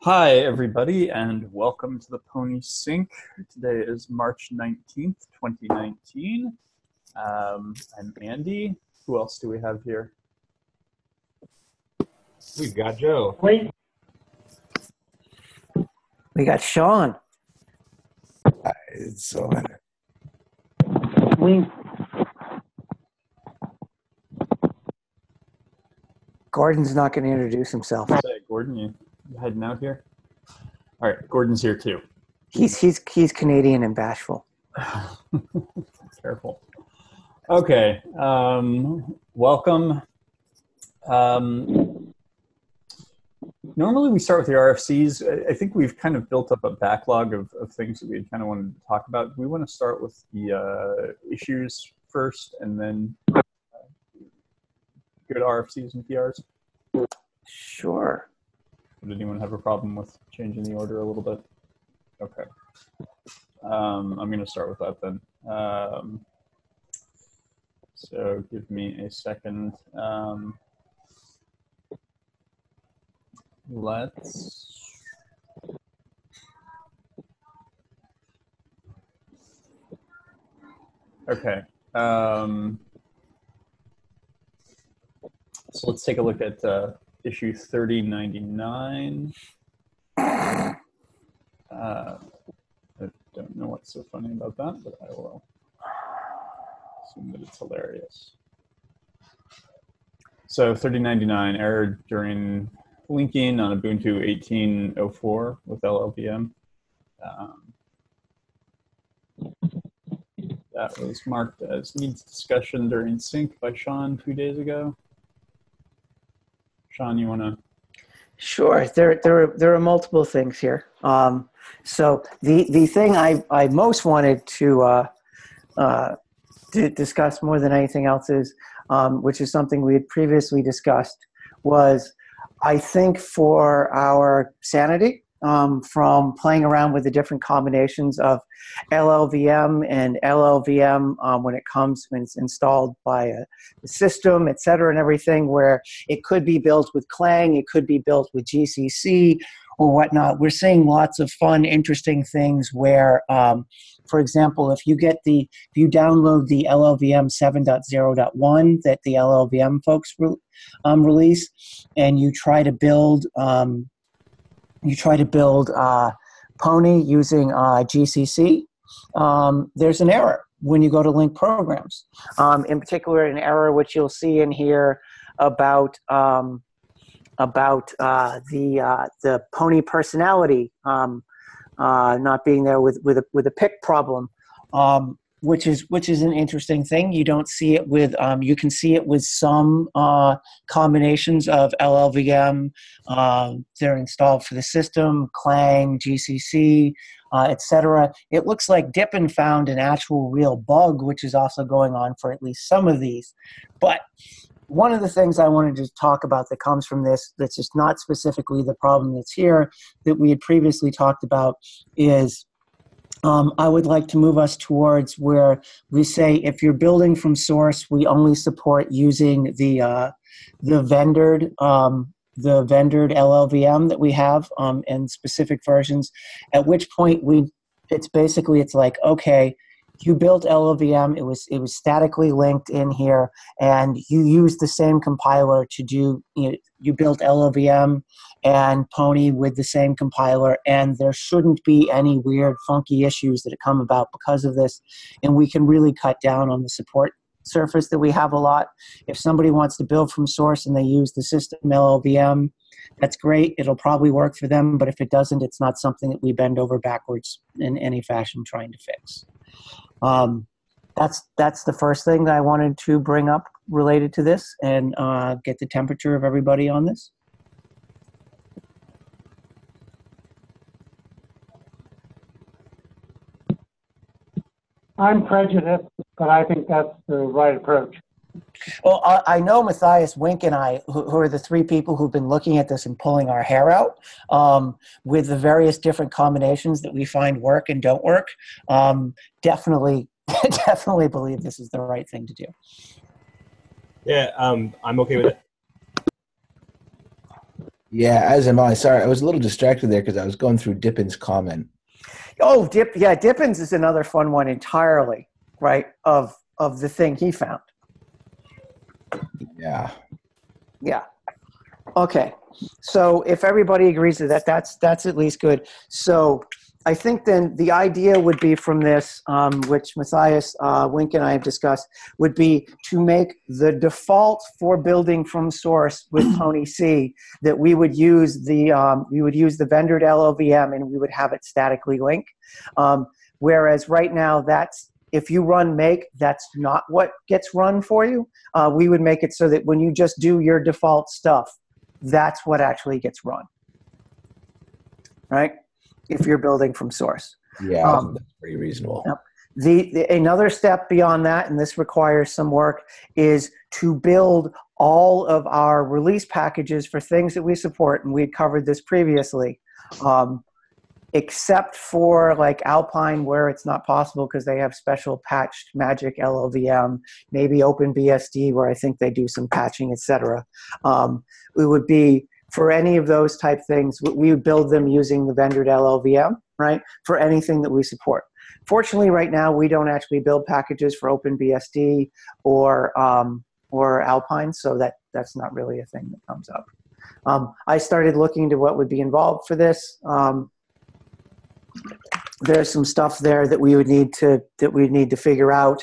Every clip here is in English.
Hi, everybody, and welcome to the Pony Sync. Today is March 19th, 2019. I'm Andy. Who else do we have here? We've got Joe. Wait, We got Sean. So we Gordon's not going to introduce himself. Say, Gordon, you heading out here? All right, Gordon's here too. He's Canadian and bashful. Careful. Okay, welcome. Normally we start with the RFCs. I think we've kind of built up a backlog of things that we kind of wanted to talk about. We want to start with the issues first and then go to RFCs and PRs. Sure. Did anyone have a problem with changing the order a little bit? Okay. I'm going to start with that then. So give me a second. Let's... Okay. So let's take a look at issue 3099. I don't know what's so funny about that, but I will assume that it's hilarious. So 3099, error during linking on Ubuntu 18.04 with LLVM. That was marked as needs discussion during sync by Sean 2 days ago. Sean, you want to? Sure. There are multiple things here. So the thing I most wanted to discuss more than anything else is, which is something we had previously discussed, was I think for our sanity from playing around with the different combinations of LLVM and LLVM when it comes when it's installed by a system, et cetera, and everything, where it could be built with Clang, it could be built with GCC or whatnot. We're seeing lots of fun, interesting things where, for example, if you download the LLVM 7.0.1 that the LLVM folks release, and you try to build Pony using GCC, there's an error when you go to link programs. In particular, an error which you'll see in here about the Pony personality not being there with a pick problem, which is an interesting thing. You don't see it with you can see it with some combinations of LLVM. They're installed for the system, Clang, GCC, etc. It looks like Dippin found an actual real bug, which is also going on for at least some of these. But one of the things I wanted to talk about that comes from this, that's just not specifically the problem that's here, that we had previously talked about, is I would like to move us towards where we say if you're building from source, we only support using the vendored LLVM that we have in specific versions. At which point it's like, okay, you built LLVM, it was statically linked in here, and you used the same compiler to do, you built LLVM and Pony with the same compiler, and there shouldn't be any weird, funky issues that come about because of this, and we can really cut down on the support surface that we have a lot. If somebody wants to build from source and they use the system LLVM, that's great. It'll probably work for them, but if it doesn't, it's not something that we bend over backwards in any fashion trying to fix. That's the first thing that I wanted to bring up related to this and get the temperature of everybody on this. I'm prejudiced, but I think that's the right approach. Well, I know Matthias, Wink, and I, who are the three people who've been looking at this and pulling our hair out with the various different combinations that we find work and don't work, definitely believe this is the right thing to do. Yeah, I'm okay with it. Yeah, as am I. Sorry, I was a little distracted there because I was going through Dippin's comment. Oh, Dippins is another fun one entirely, right? Of the thing he found. Yeah. Yeah. Okay. So if everybody agrees to that, that's at least good. So I think then the idea would be from this, which Matthias Wink and I have discussed, would be to make the default for building from source with Pony C that we would use the vendored LLVM and we would have it statically link. Whereas right now, that's if you run make, that's not what gets run for you. We would make it so that when you just do your default stuff, that's what actually gets run, right? If you're building from source. Yeah, I think that's pretty reasonable. Yep. Another step beyond that, and this requires some work, is to build all of our release packages for things that we support, and we had covered this previously, except for like Alpine where it's not possible because they have special patched Magic LLVM, maybe OpenBSD where I think they do some patching, etc. It would be for any of those type things, we would build them using the vendored LLVM, right, for anything that we support. Fortunately, right now, we don't actually build packages for OpenBSD or Alpine, so that's not really a thing that comes up. I started looking into what would be involved for this. There's some stuff there that we would need to figure out.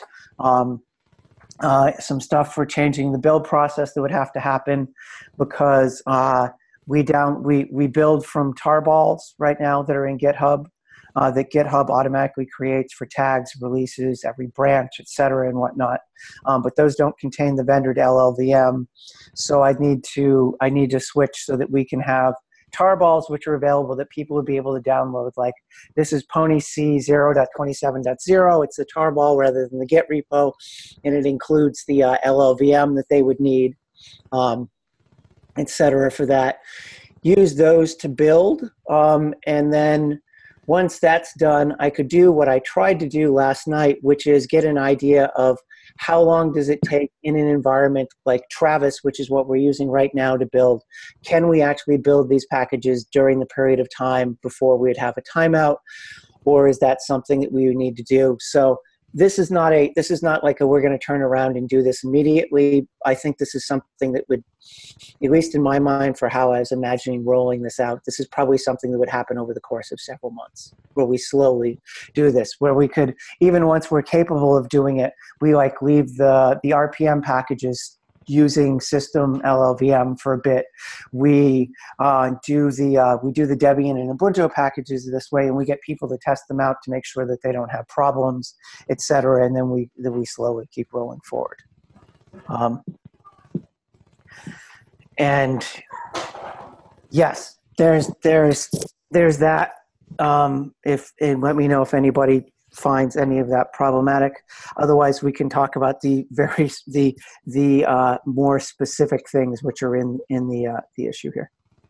Some stuff for changing the build process that would have to happen because we build from tarballs right now that are in GitHub that GitHub automatically creates for tags, releases, every branch, et cetera, and whatnot. But those don't contain the vendored LLVM. So I need to switch so that we can have tarballs which are available that people would be able to download. Like this is Pony C 0.27.0. It's a tarball rather than the Git repo, and it includes the LLVM that they would need, et cetera, for that. Use those to build, and then once that's done, I could do what I tried to do last night, which is get an idea of how long does it take in an environment like Travis, which is what we're using right now to build. Can we actually build these packages during the period of time before we'd have a timeout, or is that something that we would need to do? So this is not like we're going to turn around and do this immediately. I think this is something that would, at least in my mind, for how I was imagining rolling this out, this is probably something that would happen over the course of several months, where we slowly do this, where we could, even once we're capable of doing it, we like leave the RPM packages using system LLVM for a bit. We do the Debian and Ubuntu packages this way, and we get people to test them out to make sure that they don't have problems, etc. And then we slowly keep rolling forward. And yes, there's that. And let me know if anybody finds any of that problematic. Otherwise, we can talk about the more specific things which are in the issue here.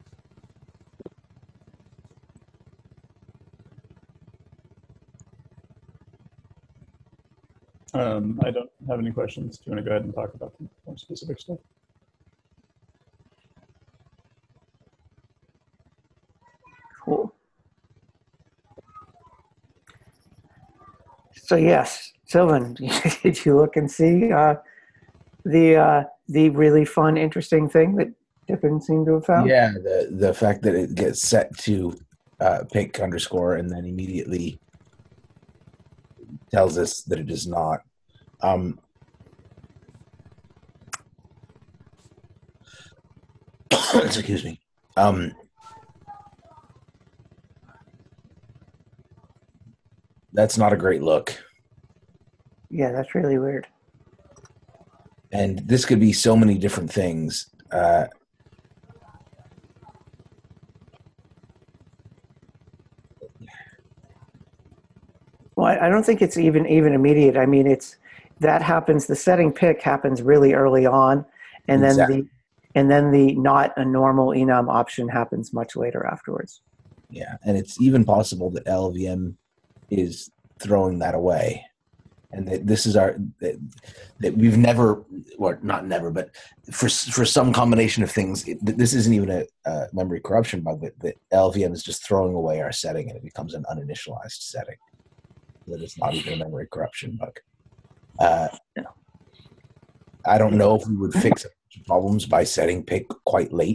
I don't have any questions. Do you want to go ahead and talk about the more specific stuff? Cool. So yes, Sylvan, did you look and see the really fun, interesting thing that Dippin seemed to have found? Yeah, the fact that it gets set to pick underscore and then immediately tells us that it is not. Excuse me. That's not a great look. Yeah, that's really weird. And this could be so many different things. Well, I don't think it's even immediate. I mean, that happens. The setting pick happens really early on, and Exactly. then the not a normal enum option happens much later afterwards. Yeah, and it's even possible that LLVM is throwing that away. and that this is that we've never, or not never, but for some combination of things, this isn't even a memory corruption bug. That LLVM is just throwing away our setting, and it becomes an uninitialized setting. That it's not even a memory corruption bug. I don't know if we would fix problems by setting pick quite late.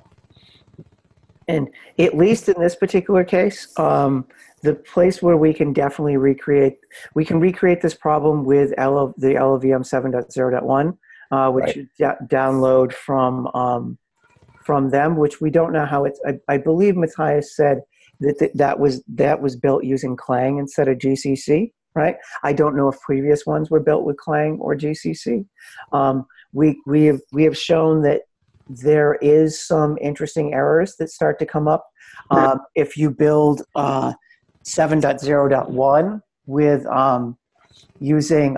And at least in this particular case, the place where we can definitely recreate this problem with the LLVM 7.0.1, which Right. you download from them, which we don't know how it's. I believe Matthias said that was built using Clang instead of GCC. Right. I don't know if previous ones were built with Clang or GCC. We have shown that there is some interesting errors that start to come up if you build 7.0.1 with using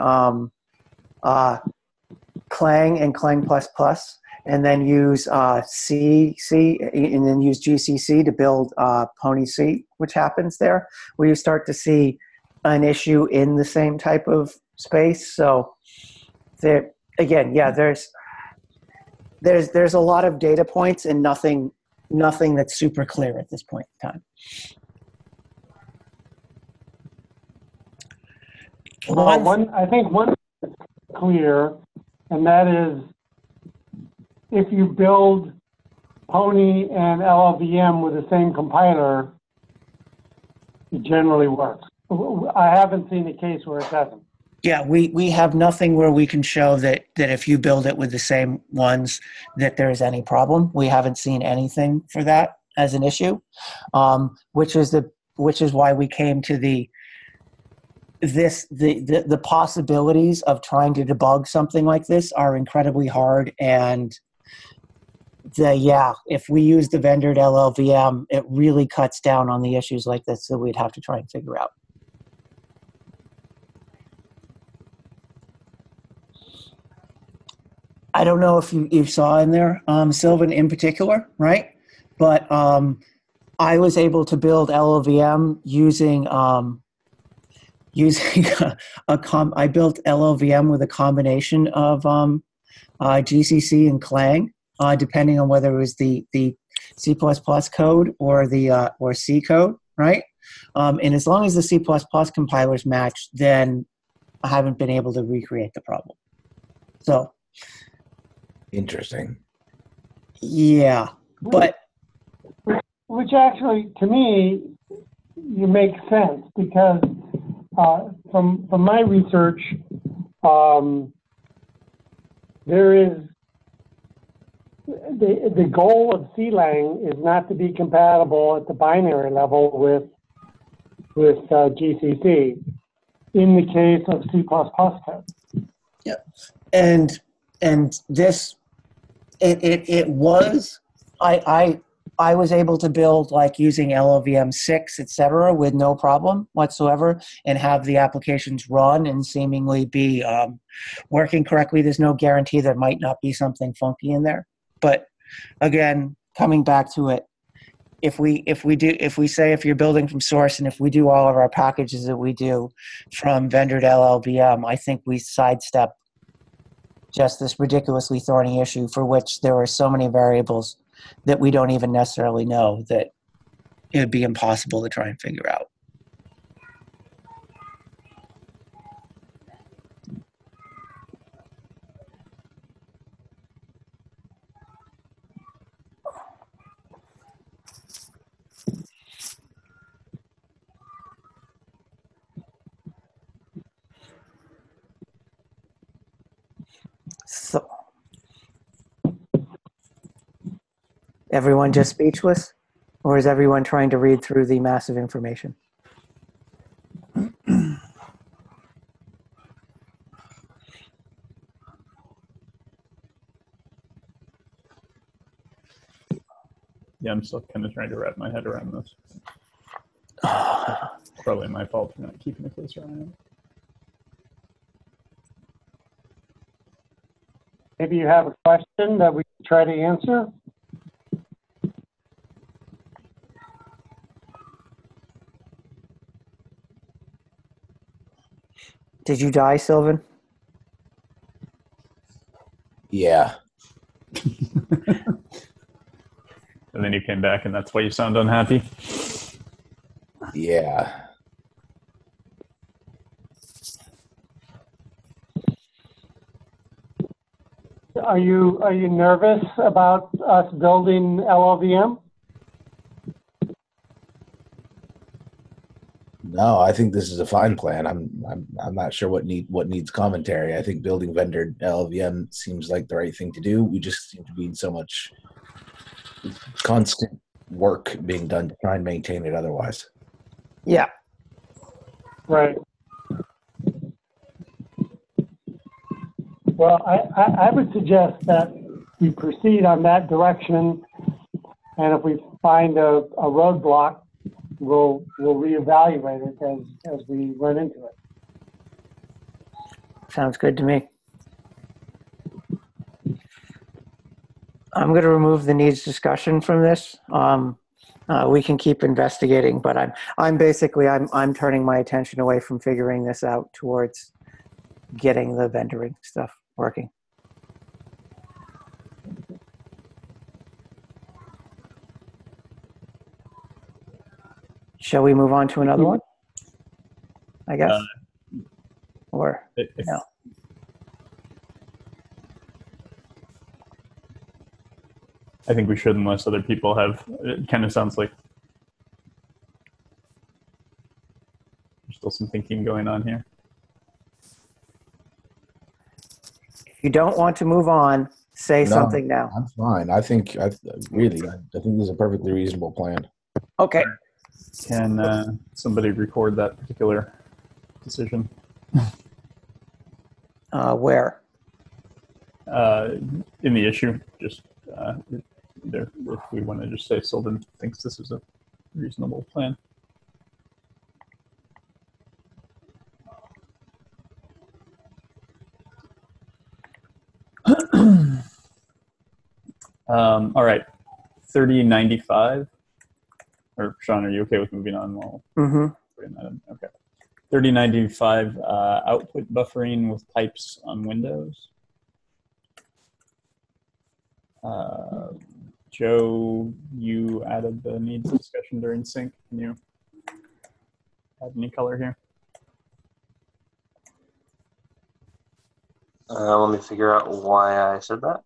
Clang and Clang++, and then use C, and then use GCC to build Pony C, which happens there, where you start to see an issue in the same type of space. So there again, yeah, there's a lot of data points and nothing that's super clear at this point in time. I think one is clear, and that is if you build Pony and LLVM with the same compiler, it generally works. I haven't seen a case where it doesn't. Yeah, we have nothing where we can show that if you build it with the same ones that there is any problem. We haven't seen anything for that as an issue, which is why we came to the possibilities of trying to debug something like this are incredibly hard. And if we use the vendored LLVM, it really cuts down on the issues like this that we'd have to try and figure out. I don't know if you saw in there, Sylvan in particular, right? But I was able to build LLVM using I built LLVM with a combination of GCC and Clang, depending on whether it was the C++ code or the or C code, right? And as long as the C++ compilers match, then I haven't been able to recreate the problem. So. Interesting. Yeah, but which actually, to me, you make sense because from my research, there is the goal of CLang is not to be compatible at the binary level with GCC in the case of C++ code. Yeah, and this. It was I was able to build like using LLVM 6, etc., with no problem whatsoever, and have the applications run and seemingly be working correctly. There's no guarantee there might not be something funky in there, but again, coming back to it, if you're building from source, and if we do all of our packages that we do from vendored LLVM, I think we sidestep just this ridiculously thorny issue for which there are so many variables that we don't even necessarily know that it would be impossible to try and figure out. So, everyone just speechless? Or is everyone trying to read through the massive information? Yeah, I'm still kind of trying to wrap my head around this. Probably my fault for not keeping a closer eye on it. Maybe you have a question that we can try to answer. Did you die, Sylvan? Yeah. And then you came back, and that's why you sound unhappy. Yeah. Are you nervous about us building LLVM? No, I think this is a fine plan. I'm not sure what needs commentary. I think building vendor LLVM seems like the right thing to do. We just seem to be in so much constant work being done to try and maintain it otherwise. Yeah. Right. Well, I would suggest that we proceed on that direction, and if we find a roadblock, we'll reevaluate it as we run into it. Sounds good to me. I'm going to remove the needs discussion from this. We can keep investigating, but I'm basically turning my attention away from figuring this out towards getting the vendoring stuff working. Shall we move on to another one? I guess. Or no. I think we should, unless other people have. It kind of sounds like there's still some thinking going on here. If you don't want to move on, say No, something now. I'm fine. I think this is a perfectly reasonable plan. Okay. Can somebody record that particular decision? Where? In the issue, just there. If we want to just say Sylvan thinks this is a reasonable plan. All right, 3095. Or Sean, are you okay with moving on? Okay. 3095 output buffering with pipes on Windows. Joe, you added the needs discussion during sync. Can you add any color here? Let me figure out why I said that.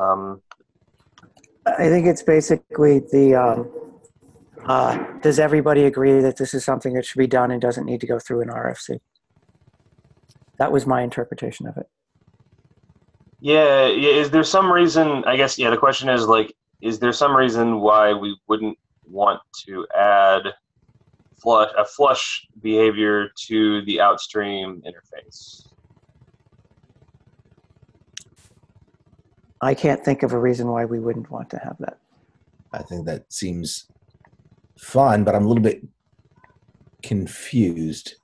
I think it's basically the, does everybody agree that this is something that should be done and doesn't need to go through an RFC? That was my interpretation of it. Yeah. Is there some reason, I guess, the question is, like, is there some reason why we wouldn't want to add a flush behavior to the outstream interface? I can't think of a reason why we wouldn't want to have that. I think that seems fun, but I'm a little bit confused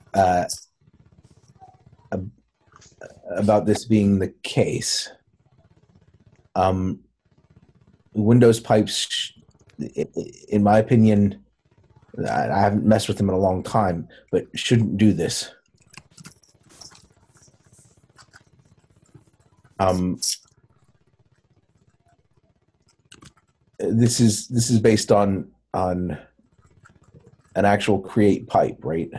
about this being the case. Windows pipes, in my opinion, I haven't messed with them in a long time, but shouldn't do this. This is based on an actual create pipe, right?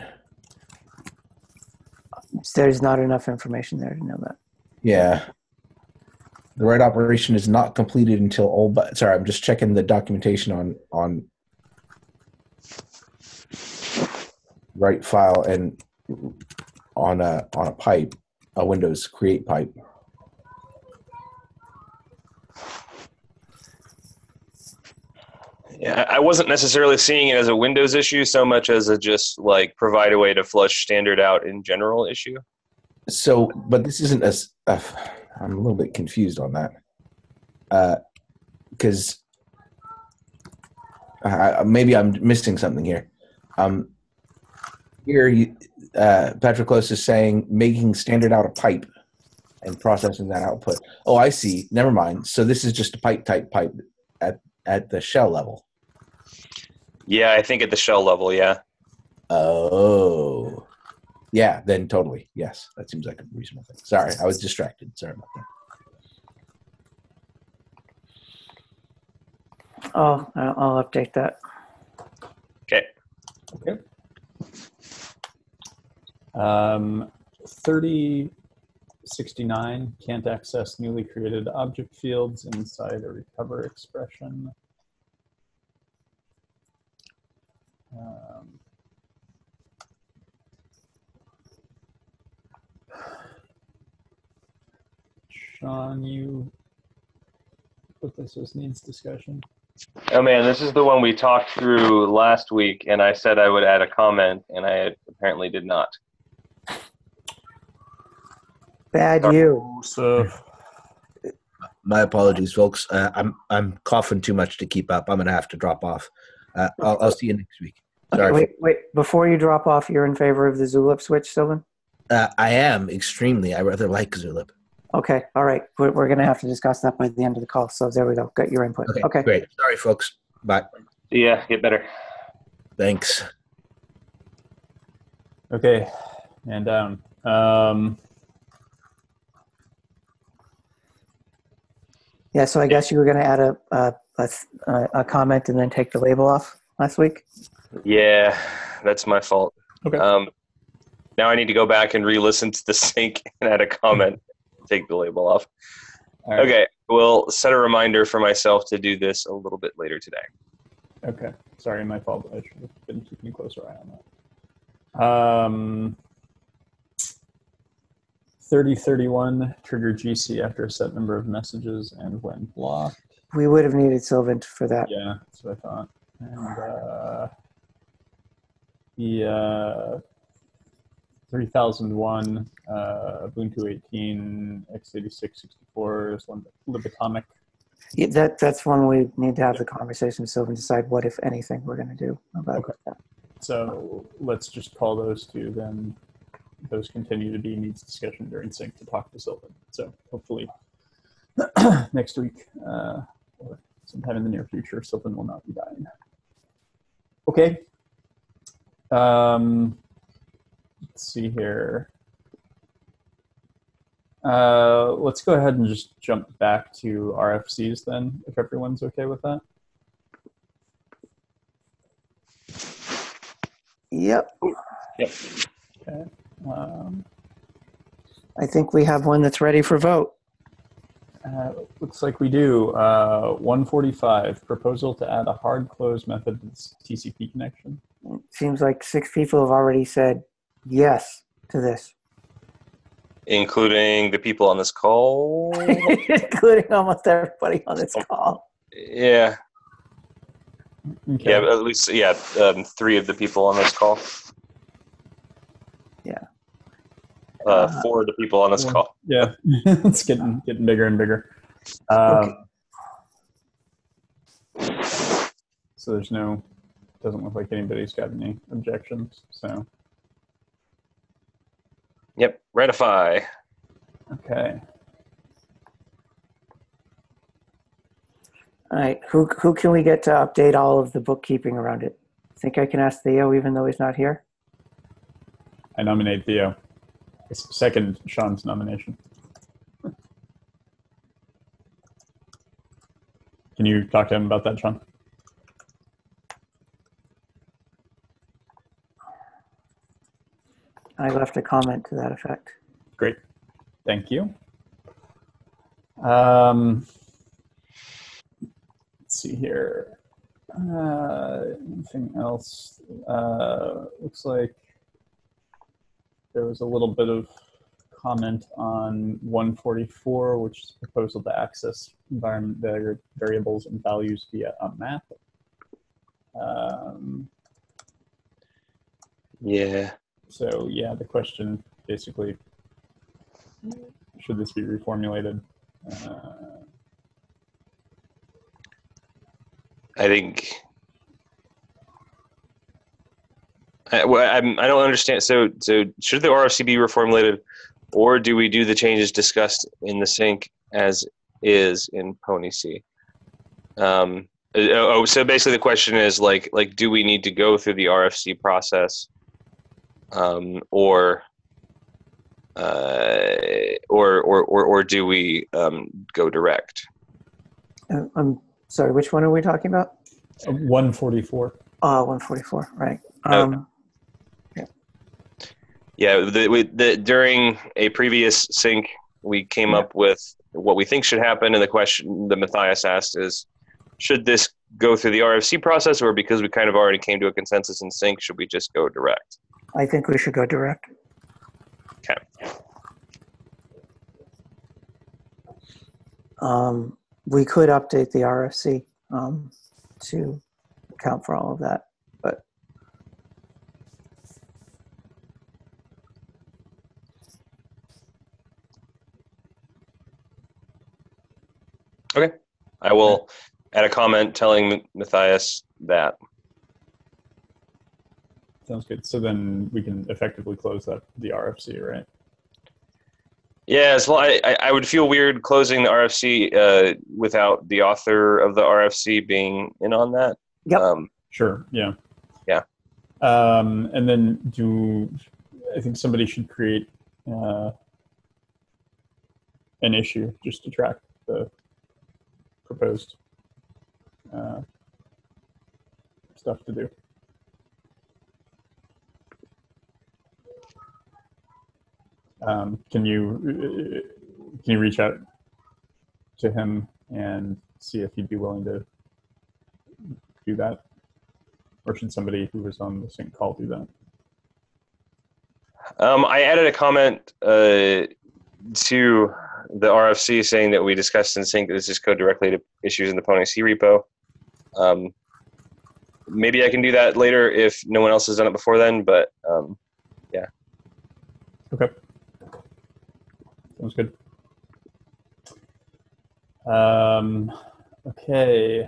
There's not enough information there to know that. Yeah. The write operation is not completed until all but sorry, I'm just checking the documentation on write file and on a pipe, a Windows create pipe. Yeah, I wasn't necessarily seeing it as a Windows issue so much as a just like provide a way to flush standard out in general issue. So, but this isn't I'm a little bit confused on that because maybe I'm missing something here. Here, Patroclus is saying making standard out a pipe and processing that output. Oh, I see. Never mind. So this is just a pipe type pipe at the shell level. Yeah, I think at the shell level, yeah. Oh. Yeah, then totally. Yes, that seems like a reasonable thing. Sorry, I was distracted. Sorry about that. I'll update that. Okay. Okay. 3069 can't access newly created object fields inside a recover expression. Sean, you put this as needs discussion. Oh man, this is the one we talked through last week, and I said I would add a comment, and I apparently did not. Bad you. So My apologies, folks. I'm coughing too much to keep up. I'm gonna have to drop off. I'll see you next week. Sorry. Okay, wait. Before you drop off, you're in favor of the Zulip switch, Sylvan? I am extremely. I rather like Zulip. Okay, all right. We're going to have to discuss that by the end of the call. So there we go. Got your input. Okay. Great. Sorry, folks. Bye. Yeah, get better. Thanks. okay, and down. Yeah, so I guess you were going to add a comment and then take the label off last week? Yeah, that's my fault. Okay. Now I need to go back and re-listen to the sync and add a comment. Take the label off. All right. Okay, we'll set a reminder for myself to do this a little bit later today. Okay. Sorry, my fault. I should have been keeping a closer eye on that. 3031 trigger GC after a set number of messages and when blocked. We would have needed Sylvan for that. Yeah, that's what I thought. And 3001 Ubuntu 18 x86 64 is one libatomic. Yeah, that's one we need to have the conversation with Sylvan, decide what, if anything, we're going to do about that. So let's just call those two then. Those continue to be needs discussion during sync to talk to Sylvan. So hopefully next week or sometime in the near future, Sylvan will not be dying. Okay. Let's see here. Let's go ahead and just jump back to RFCs then, if everyone's okay with that. Yep. Yep. Okay. I think we have one that's ready for vote. Looks like we do. 145, proposal to add a hard close method to this TCP connection. It seems like 6 people have already said yes to this. Including the people on this call? Including almost everybody on this call. Yeah. Okay. Yeah, at least, 3 of the people on this call. Yeah. 4 of the people on this call. Yeah, it's getting bigger and bigger. Okay. So doesn't look like anybody's got any objections. So Yep, ratify. okay. All right. Who can we get to update all of the bookkeeping around it? Think I can ask Theo even though he's not here? I nominate Theo. Second Sean's nomination. Can you talk to him about that, Sean? I left a comment to that effect. Great. Thank you. Let's see here. Anything else? Looks like there was a little bit of comment on 144, which is a proposal to access environment variables and values via a map. Yeah. So yeah, the question basically, should this be reformulated? I think I don't understand. So should the RFC be reformulated, or do we do the changes discussed in the sync as is in Pony C? So basically the question is like, do we need to go through the RFC process or do we go direct? I'm sorry, which one are we talking about? 144. 144, right. During a previous sync, we came up with what we think should happen, and the question that Matthias asked is, should this go through the RFC process, or because we kind of already came to a consensus in sync, should we just go direct? I think we should go direct. Okay. We could update the RFC to account for all of that, but Okay. I will add a comment telling Matthias that. Sounds good. So then we can effectively close the RFC, right? Yeah, as well, I would feel weird closing the RFC without the author of the RFC being in on that. Yep. Sure. Yeah. Yeah. And then I think somebody should create an issue just to track the proposed stuff to do. Can you reach out to him and see if he'd be willing to do that, or should somebody who was on the sync call do that? I added a comment to the RFC saying that we discussed in sync that this is code directly to issues in the Pony C repo. Maybe I can do that later if no one else has done it before then, but yeah. Okay. Sounds good. Okay.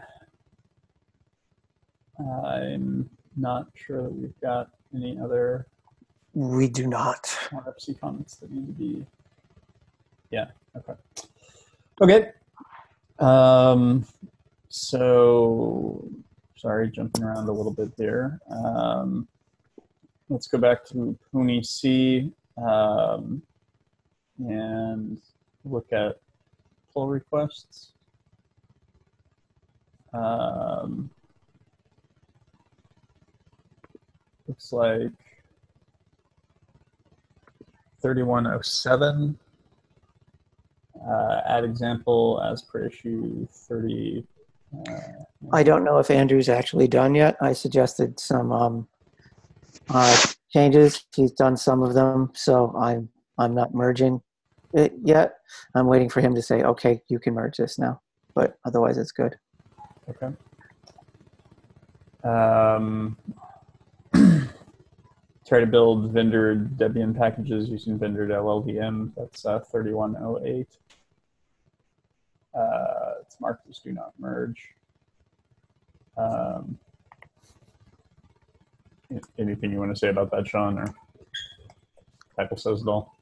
I'm not sure that we've got any other we do not. RFC comments that need to be. Yeah. Okay. Okay. So sorry, jumping around a little bit there. Let's go back to Pony C and look at pull requests. Looks like 3107. Add example as per issue 30. I don't know if Andrew's actually done yet. I suggested some changes. He's done some of them, so I'm not merging it yet. I'm waiting for him to say, okay, you can merge this now, but otherwise it's good. Okay. Try to build vendor Debian packages using vendor LLVM. That's 3108. It's marked as do not merge. Anything you want to say about that, Sean, or Apple says it all?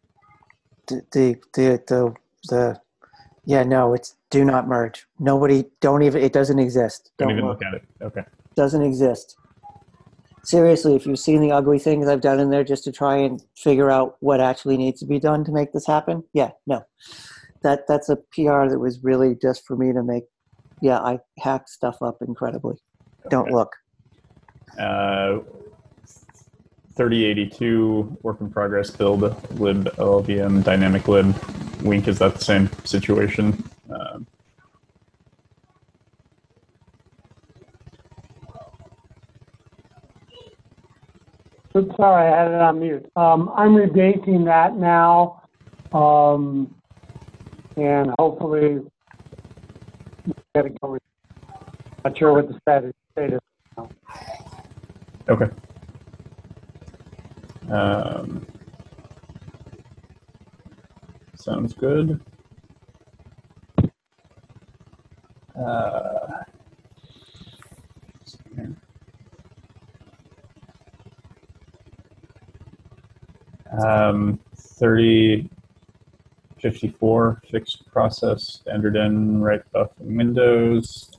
Yeah, no, it's do not merge. Nobody, it doesn't exist. Don't even look at it. Okay. Doesn't exist. Seriously, if you've seen the ugly things I've done in there just to try and figure out what actually needs to be done to make this happen, yeah, no. That's a PR that was really just for me to make, yeah, I hacked stuff up incredibly. Okay. Don't look. 3082, work in progress, build lib LLVM, dynamic lib. Wink, is that the same situation? Sorry, I had it on mute. I'm rebasing that now, and hopefully get it going. Not sure what the status is now. Okay. Sounds good. Um, 3054 fixed process standard in right buff in Windows.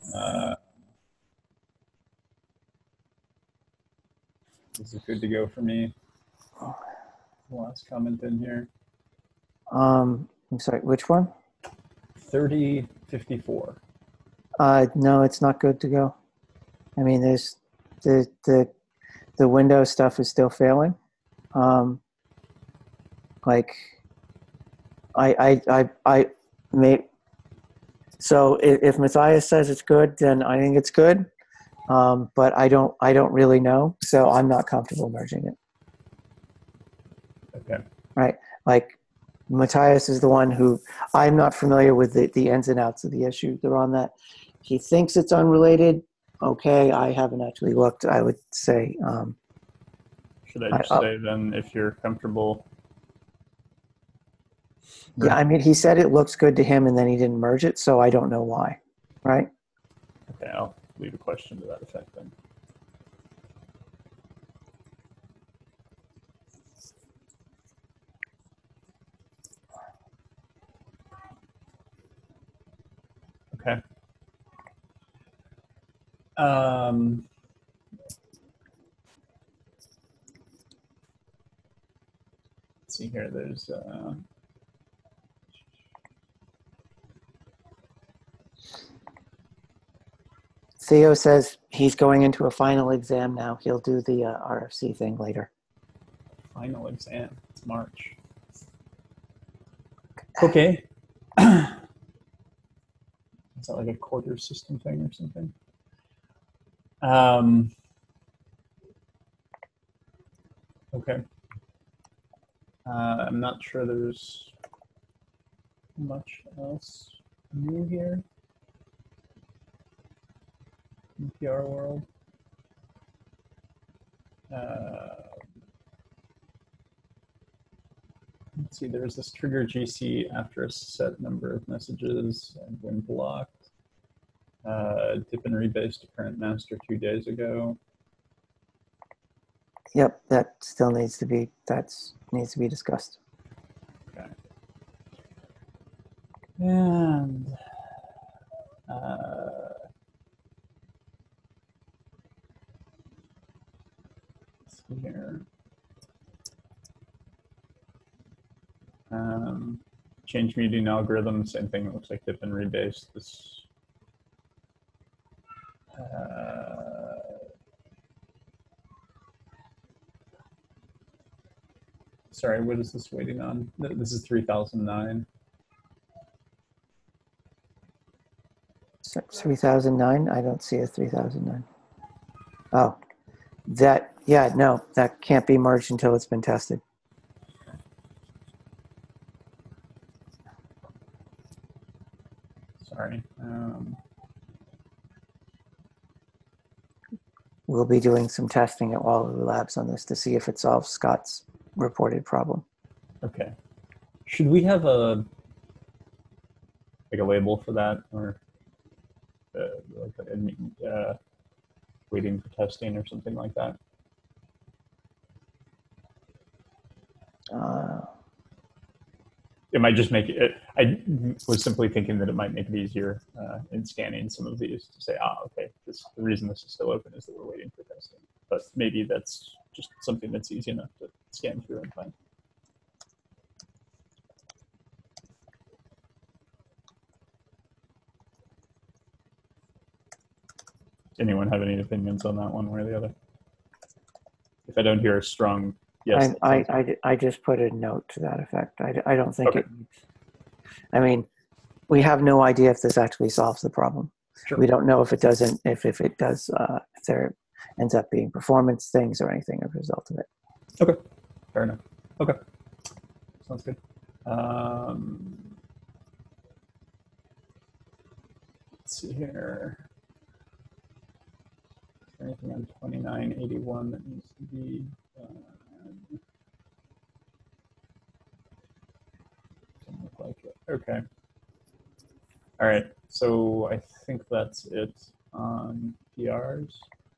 This is good to go for me. the last comment in here. I'm sorry, which one? 3054. No, it's not good to go. I mean, there's the Windows stuff is still failing. Like I may. So if Matthias says it's good, then I think it's good. But I don't really know, so I'm not comfortable merging it. Okay. Right? Like Matthias is the one who I'm not familiar with the ins and outs of the issue. They're on that. He thinks it's unrelated. Okay, I haven't actually looked. I would say. Should I just say then, if you're comfortable? Yeah, I mean, he said it looks good to him, and then he didn't merge it, so I don't know why. Right? Okay, I'll leave a question to that effect then. Okay. Let's see here. There's Theo says he's going into a final exam now. He'll do the RFC thing later. final exam. It's March. Okay. Is that like a quarter system thing or something? Okay. I'm not sure there's much else new here in PR world. Let's see, there's this trigger GC after a set number of messages and when blocked. Dip and rebase to current master 2 days ago. Yep, that still needs to be discussed. Okay. And let's see here. Change meeting algorithm, same thing. It looks like dip and rebase. This. Sorry, what is this waiting on? This is 3009. 3009? I don't see a 3009. Oh, no, that can't be merged until it's been tested. Sorry. We'll be doing some testing at Waterloo Labs on this to see if it solves Scott's reported problem. Okay. Should we have a label for that, or waiting for testing or something like that? It might just make it. I was simply thinking that it might make it easier in scanning some of these to say, okay, the reason this is still open is that we're waiting for testing. But maybe that's just something that's easy enough to scan through and find. Anyone have any opinions on that one way or the other? If I don't hear a strong yes. I just put a note to that effect. I don't think Okay. it needs. I mean, we have no idea if this actually solves the problem. Sure. We don't know if it doesn't. If it does, if there ends up being performance things or anything as a result of it. Okay. Fair enough. Okay. Sounds good. Let's see here. Is there anything on 2981 that needs to be done? Doesn't look like it. Okay. All right. So I think that's it on PRs.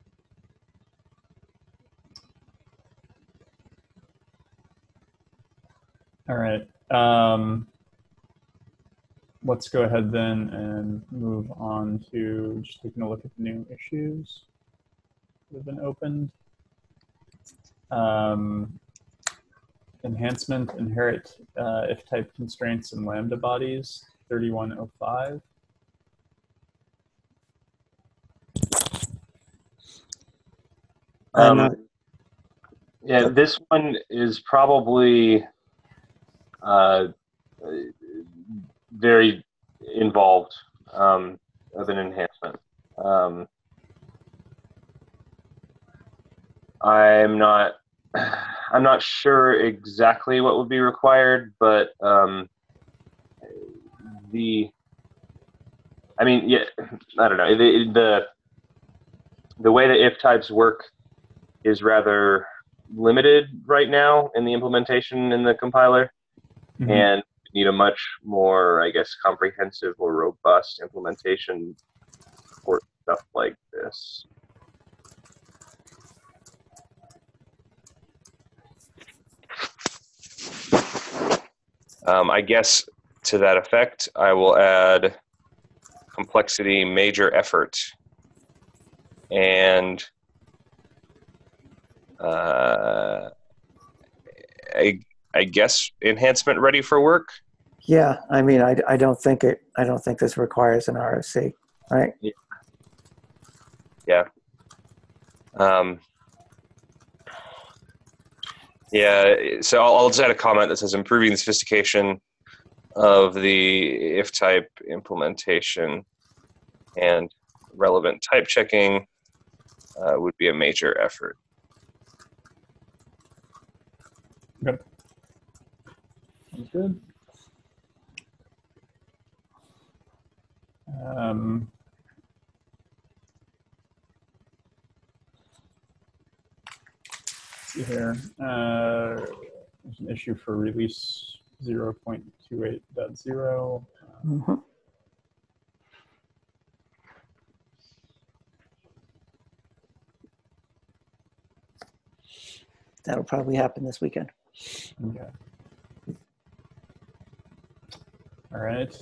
All right. Let's go ahead then and move on to just taking a look at the new issues that have been opened. enhancement, inherit if type constraints and lambda bodies, 3105. Yeah, this one is probably very involved of an enhancement. I'm not sure exactly what would be required, but I mean, yeah, I don't know. The way that if types work is rather limited right now in the implementation in the compiler, and need a much more, I guess, comprehensive or robust implementation for stuff like this. I guess to that effect, I will add complexity major effort and I guess enhancement ready for work. Yeah, I mean, I don't think this requires an ROC, right? Yeah. Yeah, so I'll just add a comment that says improving the sophistication of the if type implementation and relevant type checking would be a major effort. Okay. Sounds good. Let's see here. There's an issue for release 0.28.0. That'll probably happen this weekend. Okay. All right.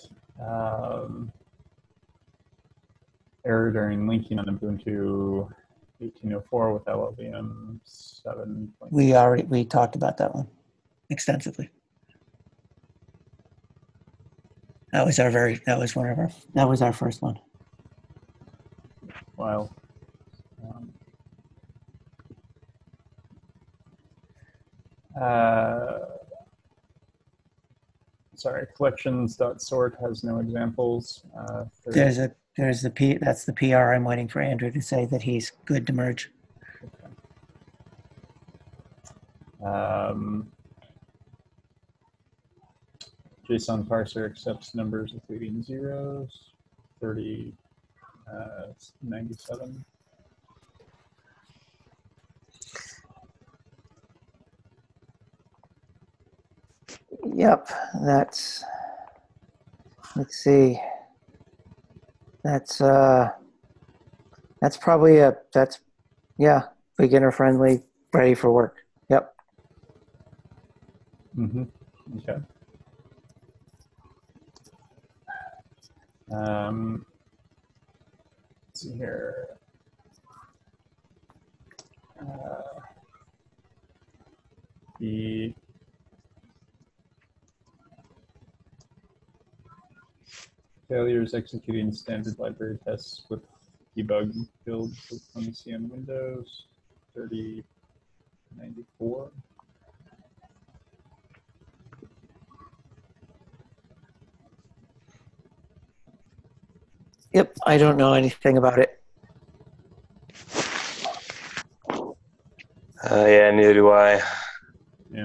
Error during linking on Ubuntu 18.04 with LLVM 7. We talked about that one extensively. That was our first one. Wow. Sorry, collections.sort has no examples. There's the P. That's the PR. I'm waiting for Andrew to say that he's good to merge. Okay. JSON parser accepts numbers with leading zeros. 3097. Yep, let's see. That's probably beginner friendly, ready for work. Yep. Okay. Let's see here. The failures executing standard library tests with debug builds on the CM Windows 3094. Yep, I don't know anything about it. Yeah, neither do I. Yeah.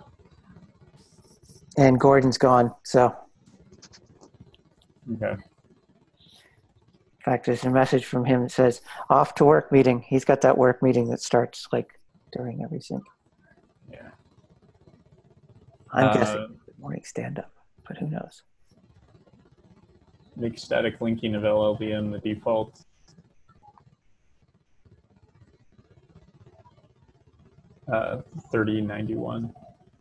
And Gordon's gone, so. Okay. In fact, there's a message from him that says, off to work meeting. He's got that work meeting that starts like during every sync. Yeah. I'm guessing morning stand-up, but who knows? Make static linking of LLVM the default. Uh, 3091.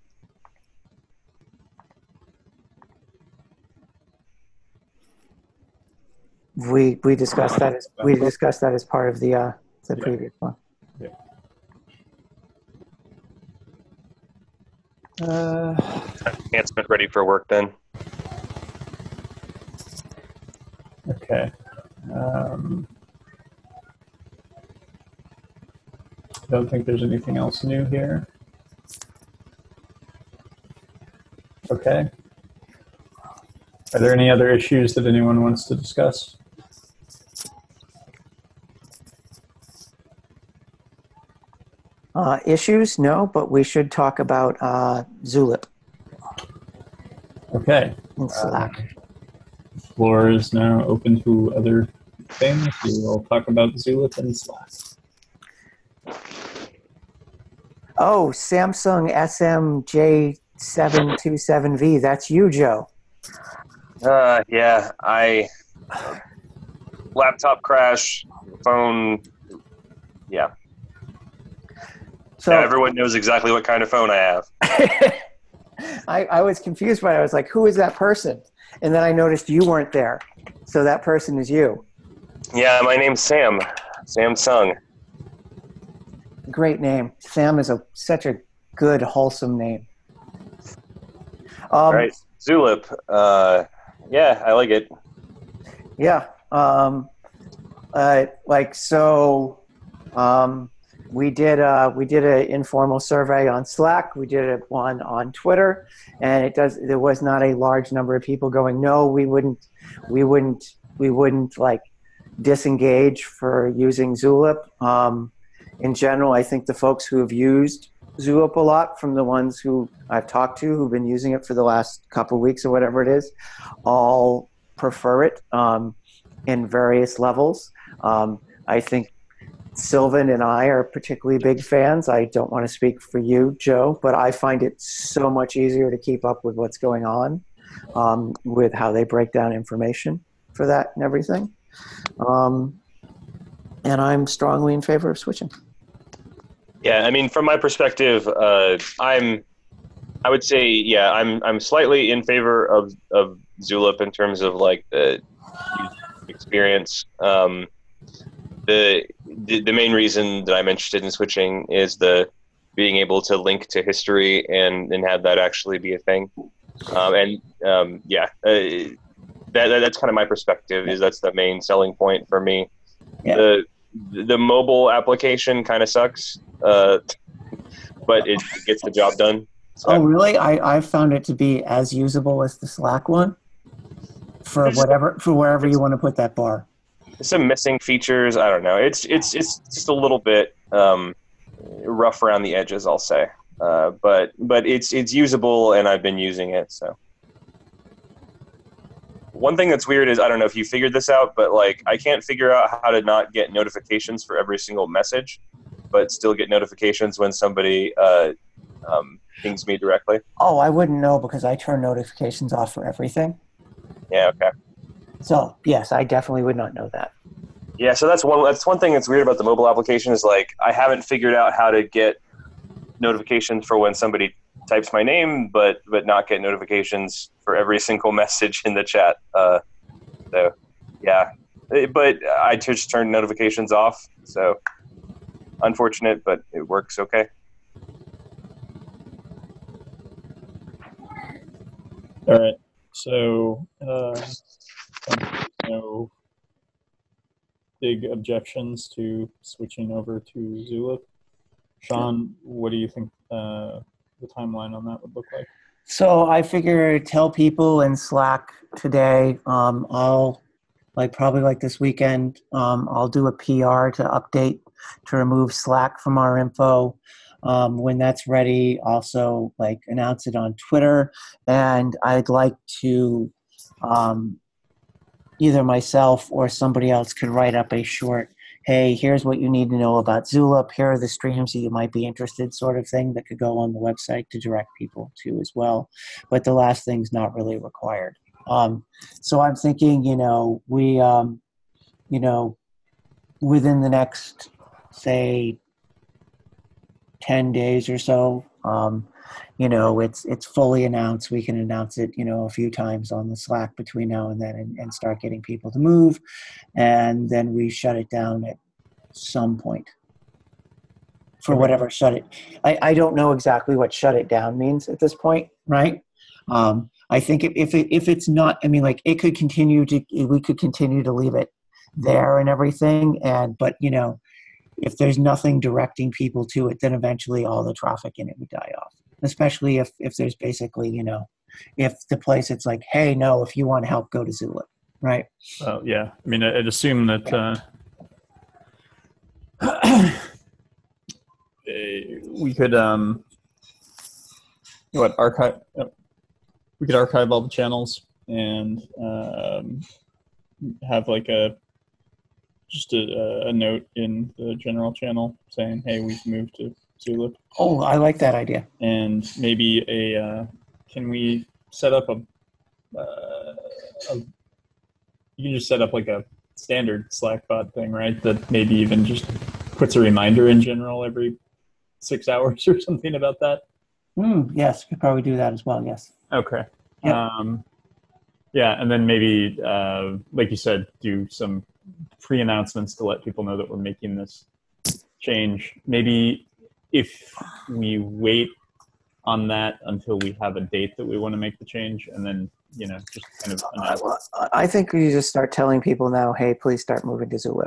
We discussed that as part of the previous one. Yeah. Enhancement ready for work then. Okay. I don't think there's anything else new here. Okay. Are there any other issues that anyone wants to discuss? Issues? No, but we should talk about Zulip Okay. in Slack. Floor is now open to other things. We will talk about Zulip and Slack. Oh, Samsung SMJ727V. That's you, Joe. Yeah, laptop crash, phone. Yeah. So Yeah, everyone knows exactly what kind of phone I have. I was confused by it. I was like, who is that person? And then I noticed you weren't there. So that person is you. Yeah, my name's Sam. Samsung. Great name. Sam is such a good, wholesome name. Right. Zulip. Yeah, I like it. Yeah. We did an informal survey on Slack. We did one on Twitter, and there was not a large number of people going, no, we wouldn't like disengage for using Zulip. In general, I think the folks who have used Zulip a lot, from the ones who I've talked to who've been using it for the last couple of weeks or whatever it is, all prefer it in various levels. I think Sylvan and I are particularly big fans. I don't want to speak for you, Joe, but I find it so much easier to keep up with what's going on with how they break down information for that and everything. And I'm strongly in favor of switching. Yeah, I mean, from my perspective, I would say, yeah, I'm slightly in favor of Zulip in terms of like the experience. The main reason that I'm interested in switching is the being able to link to history and have that actually be a thing. That's kind of my perspective. Is that's the main selling point for me. Yeah. The mobile application kind of sucks, but it gets the job done. So. Oh, really? I found it to be as usable as the Slack one for wherever you want to put that bar. Some missing features. I don't know. It's just a little bit rough around the edges, I'll say. But it's usable, and I've been using it. So one thing that's weird is, I don't know if you figured this out, but like I can't figure out how to not get notifications for every single message, but still get notifications when somebody pings me directly. Oh, I wouldn't know because I turn notifications off for everything. Yeah. Okay. So yes, I definitely would not know that. Yeah, so that's one thing that's weird about the mobile application is like I haven't figured out how to get notifications for when somebody types my name, but not get notifications for every single message in the chat. So yeah, but I just turned notifications off. So unfortunate, but it works okay. All right. So no big objections to switching over to Zulip. Sean, what do you think the timeline on that would look like? So I figure tell people in Slack today. I'll probably this weekend. I'll do a PR to update to remove Slack from our info. When that's ready, also announce it on Twitter, and I'd like to either myself or somebody else could write up a short, hey, here's what you need to know about Zulip, here are the streams that you might be interested, sort of thing that could go on the website to direct people to as well. But the last thing's not really required. So I'm thinking, we, within the next, say, 10 days or so, it's fully announced. We can announce it, a few times on the Slack between now and then and start getting people to move. And then we shut it down at some point. for whatever shut it. I don't know exactly what shut it down means at this point, right? I think if it's not, I mean, like, we could continue to leave it there and everything, but if there's nothing directing people to it, then eventually all the traffic in it would die off. Especially if there's basically, if the place, it's like, hey, no, if you want help, go to Zulip, right? Yeah. I mean, I'd assume that we could archive. We could archive all the channels and have like a note in the general channel saying, "Hey, we've moved to Zulip." Oh, I like that idea. And maybe can we set up you can just set up like a standard Slack bot thing, right? That maybe even just puts a reminder in general every 6 hours or something about that. Yes, could probably do that as well. Yes. Okay. Yeah. Yeah, and then maybe, like you said, do some pre-announcements to let people know that we're making this change. Maybe if we wait on that until we have a date that we want to make the change, and then just kind of announce. I think we just start telling people now, hey, please start moving to Zulip.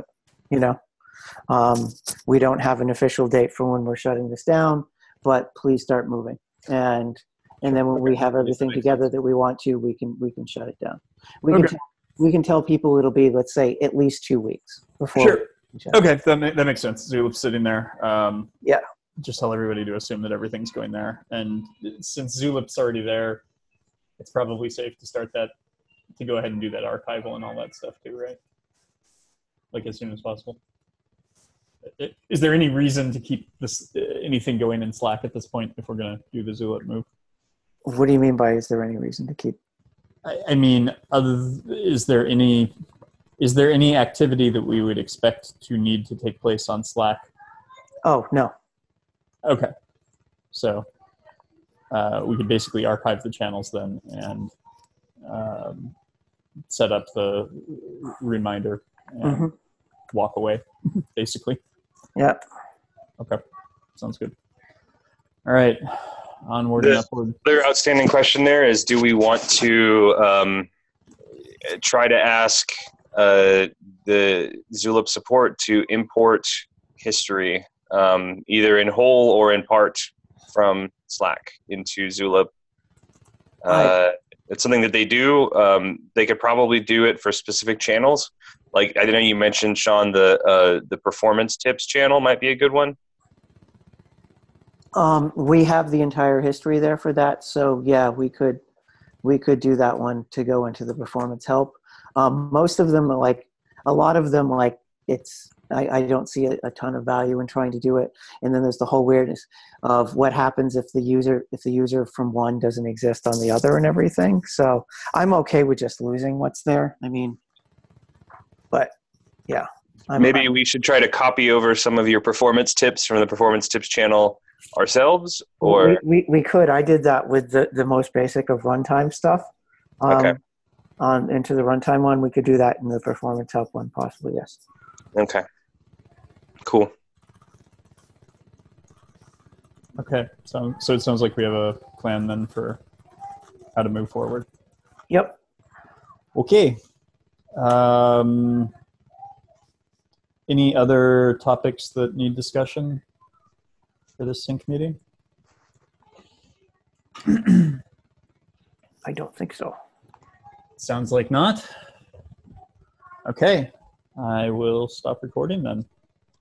We don't have an official date for when we're shutting this down, but please start moving. And then when we have everything together that we want to, we can shut it down. We can tell people it'll be, let's say, at least 2 weeks before. Sure. Okay, that makes sense. Zulip's sitting there. Yeah. Just tell everybody to assume that everything's going there. And since Zulip's already there, it's probably safe to start that, to go ahead and do that archival and all that stuff too, right? Like as soon as possible. Is there any reason to keep anything going in Slack at this point if we're going to do the Zulip move? What do you mean by, is there any reason to keep? I mean, is there any activity that we would expect to need to take place on Slack? Oh, no. Okay. So we could basically archive the channels then and set up the reminder and walk away, basically. Yeah. Okay. Sounds good. All right. Onward and upward. The other outstanding question there is, do we want to try to ask the Zulip support to import history, either in whole or in part, from Slack into Zulip? It's something that they do. They could probably do it for specific channels. Like, I know you mentioned, Sean, the performance tips channel might be a good one. We have the entire history there for that, so yeah, we could do that one to go into the performance help. Most of them, like a lot of them, like I don't see a ton of value in trying to do it. And then there's the whole weirdness of what happens if the user from one doesn't exist on the other and everything. So I'm okay with just losing what's there. I mean, but yeah. Maybe we should try to copy over some of your performance tips from the performance tips channel ourselves, or we could. I did that with the most basic of runtime stuff. Okay. Into the runtime one, we could do that in the performance help one, possibly. Yes. Okay. Cool. Okay. So it sounds like we have a plan then for how to move forward. Yep. Okay. Any other topics that need discussion for this sync meeting? I don't think so. Sounds like not. Okay. I will stop recording then.